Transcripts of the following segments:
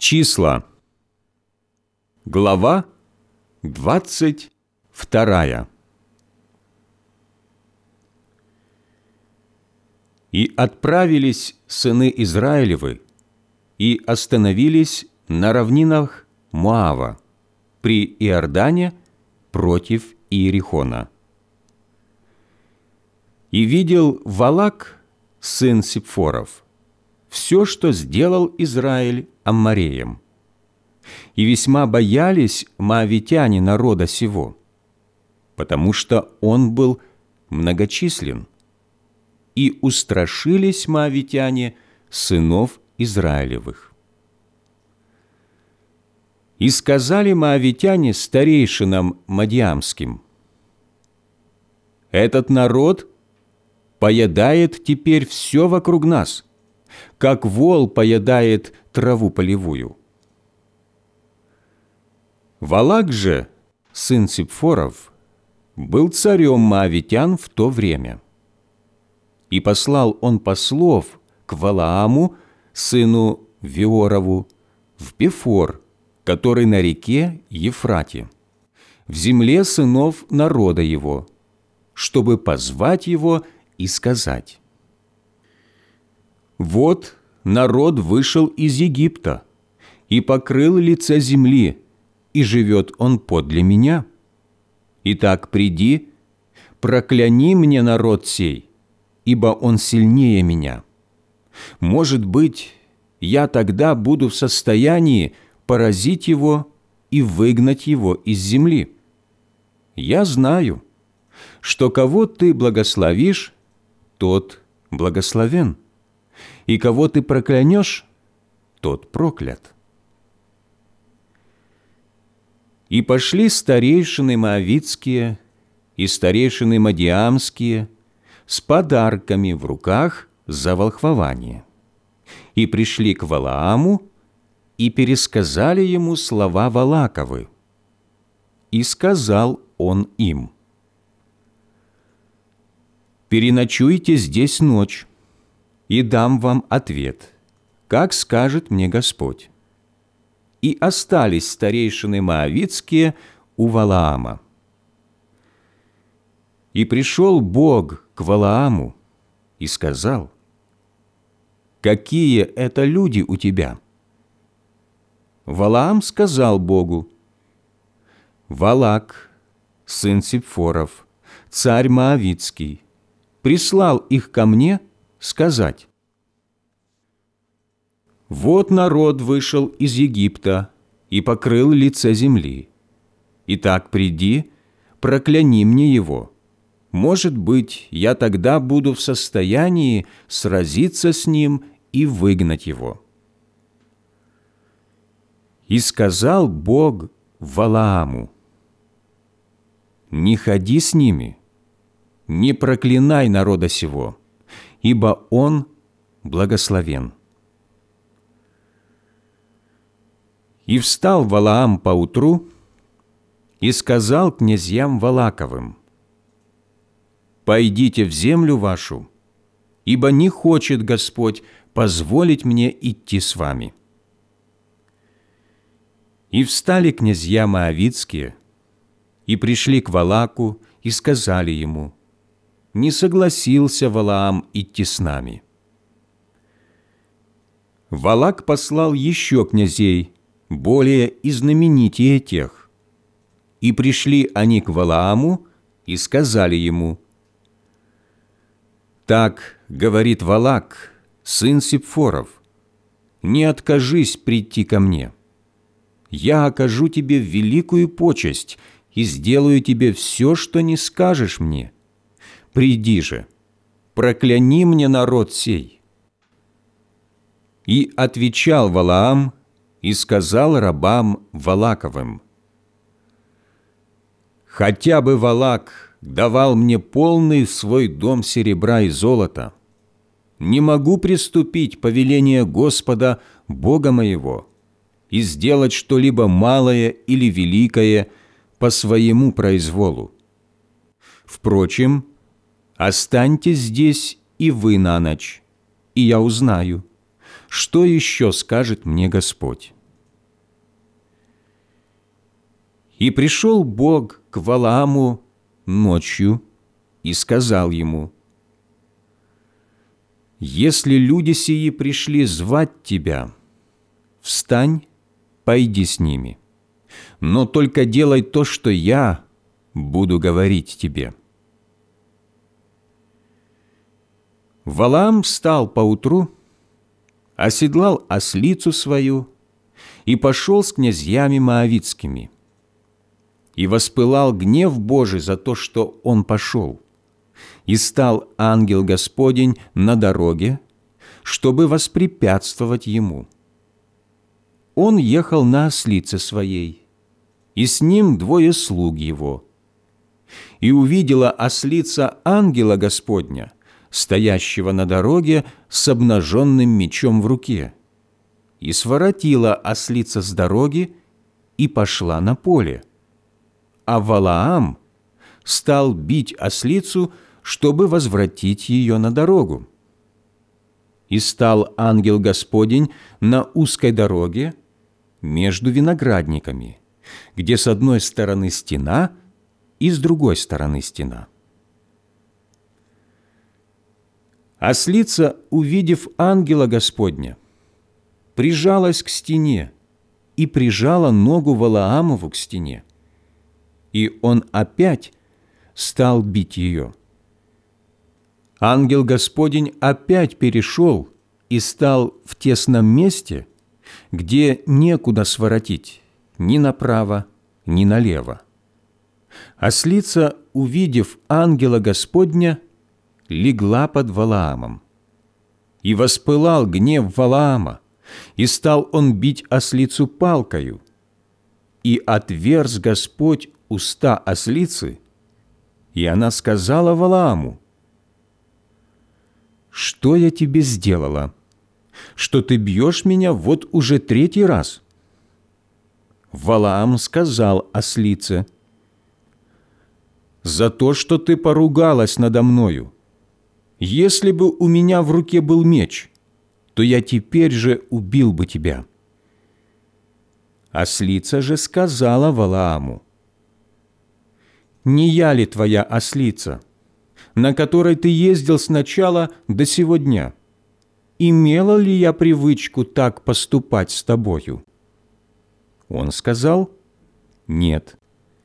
Числа. Глава 22. «И отправились сыны Израилевы, и остановились на равнинах Моава, при Иордане, против Иерихона. И видел Валак, сын Сипфоров, все, что сделал Израиль Аммореям. И весьма боялись моавитяне народа сего, потому что он был многочислен. И устрашились моавитяне сынов Израилевых. И сказали моавитяне старейшинам мадиамским: «Этот народ поедает теперь все вокруг нас, как вол поедает траву полевую». Валак же, сын Сипфоров, был царем моавитян в то время. И послал он послов к Валааму, сыну Виорову, в Пефор, который на реке Ефрате, в земле сынов народа его, чтобы позвать его и сказать: «Вот народ вышел из Египта и покрыл лице земли, и живет он подле меня. Итак, приди, прокляни мне народ сей, ибо он сильнее меня. Может быть, я тогда буду в состоянии поразить его и выгнать его из земли. Я знаю, что кого ты благословишь, тот благословен, и кого ты проклянешь, тот проклят». И пошли старейшины моавитские и старейшины мадиамские с подарками в руках за волхвование, и пришли к Валааму и пересказали ему слова Валаковы. И сказал он им: «Переночуйте здесь ночь, и дам вам ответ, как скажет мне Господь». И остались старейшины моавитские у Валаама. И пришел Бог к Валааму и сказал: «Какие это люди у тебя?» Валаам сказал Богу: «Валак, сын Сипфоров, царь Моавитский, прислал их ко мне сказать: вот народ вышел из Египта и покрыл лице земли. Итак, приди, прокляни мне его. Может быть, я тогда буду в состоянии сразиться с ним и выгнать его». И сказал Бог Валааму: «Не ходи с ними, не проклинай народа сего, ибо он благословен». И встал Валаам поутру и сказал князьям Валаковым: «Пойдите в землю вашу, ибо не хочет Господь позволить мне идти с вами». И встали князья моавитские и пришли к Валаку и сказали ему: «Не согласился Валаам идти с нами». Валак послал еще князей, более и знаменитее тех. И пришли они к Валааму и сказали ему: «Так говорит Валак, сын Сипфоров, не откажись прийти ко мне. Я окажу тебе великую почесть и сделаю тебе все, что не скажешь мне. Приди же, прокляни мне народ сей». И отвечал Валаам и сказал рабам Валаковым: «Хотя бы Валак давал мне полный свой дом серебра и золота, не могу приступить повеление Господа, Бога моего, и сделать что-либо малое или великое по своему произволу. Впрочем, останьтесь здесь и вы на ночь, и я узнаю, что еще скажет мне Господь». И пришел Бог к Валааму ночью и сказал ему: «Если люди сии пришли звать тебя, встань, пойди с ними, но только делай то, что я буду говорить тебе». Валаам встал поутру, оседлал ослицу свою и пошел с князьями моавитскими. И воспылал гнев Божий за то, что он пошел. И стал ангел Господень на дороге, чтобы воспрепятствовать ему. Он ехал на ослице своей, и с ним 2 слуг его. И увидела ослица ангела Господня, стоящего на дороге с обнаженным мечом в руке. И своротила ослица с дороги и пошла на поле. А Валаам стал бить ослицу, чтобы возвратить ее на дорогу. И стал ангел Господень на узкой дороге между виноградниками, где с одной стороны стена и с другой стороны стена. Ослица, увидев ангела Господня, прижалась к стене и прижала ногу Валаамову к стене. И он опять стал бить ее. Ангел Господень опять перешел и стал в тесном месте, где некуда своротить ни направо, ни налево. Ослица, увидев ангела Господня, легла под Валаамом. И воспылал гнев Валаама, и стал он бить ослицу палкою. И отверз Господь уста ослицы, и она сказала Валааму: «Что я тебе сделала, что ты бьешь меня вот уже 3 раз?» Валаам сказал ослице: «За то, что ты поругалась надо мною. Если бы у меня в руке был меч, то я теперь же убил бы тебя». Ослица же сказала Валааму: «Не я ли твоя ослица, на которой ты ездил сначала до сего дня? Имела ли я привычку так поступать с тобою?» Он сказал: «Нет».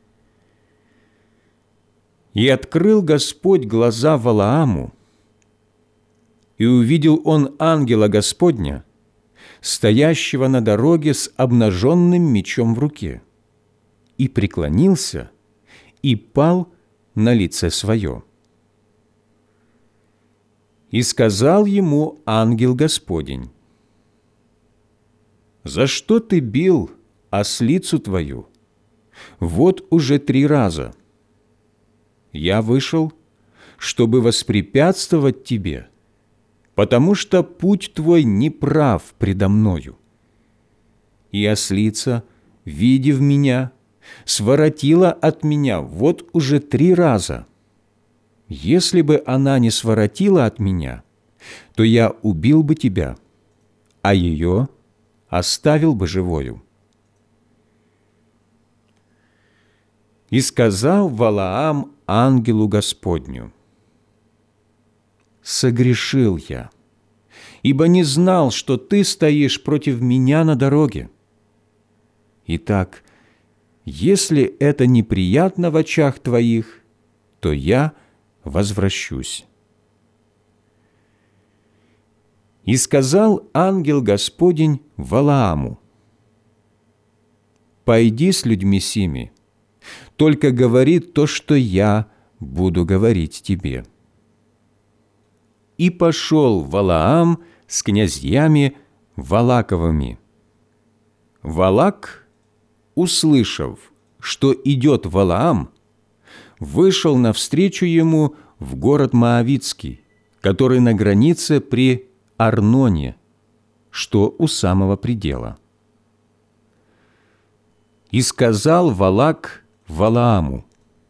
И открыл Господь глаза Валааму, и увидел он ангела Господня, стоящего на дороге с обнаженным мечом в руке, и преклонился, и пал на лице свое. И сказал ему ангел Господень: «За что ты бил ослицу твою? Вот уже 3 раза. Я вышел, чтобы воспрепятствовать тебе, потому что путь твой неправ предо мною. И ослица, видев меня, своротила от меня вот уже 3 раза. Если бы она не своротила от меня, то я убил бы тебя, а ее оставил бы живою». И сказал Валаам ангелу Господню: «Согрешил я, ибо не знал, что ты стоишь против меня на дороге. Итак, если это неприятно в очах твоих, то я возвращусь». И сказал ангел Господень Валааму: «Пойди с людьми сими, только говори то, что я буду говорить тебе». И пошел Валаам с князьями Валаковыми. Валак, услышав, что идет Валаам, вышел навстречу ему в город Моавитский, который на границе при Арноне, что у самого предела. И сказал Валак Валааму: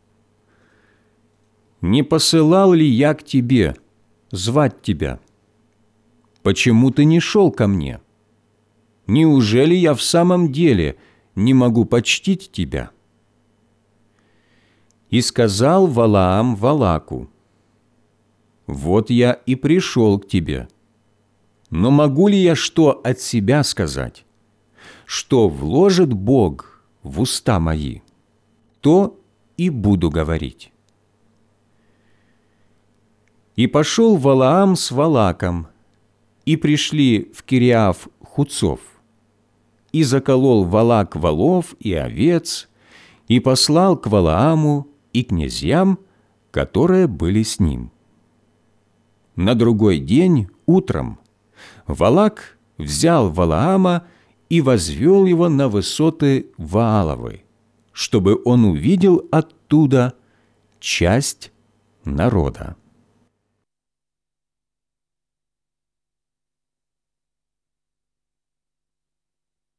«Не посылал ли я к тебе звать тебя? Почему ты не шел ко мне? Неужели я в самом деле не могу почтить тебя?» И сказал Валаам Валаку: «Вот я и пришел к тебе. Но могу ли я что от себя сказать? Что вложит Бог в уста мои, то и буду говорить». И пошел Валаам с Валаком, и пришли в Кириаф-Хуцов. И заколол Валак волов и овец, и послал к Валааму и князьям, которые были с ним. На другой день утром Валак взял Валаама и возвел его на высоты Вааловы, чтобы он увидел оттуда часть народа.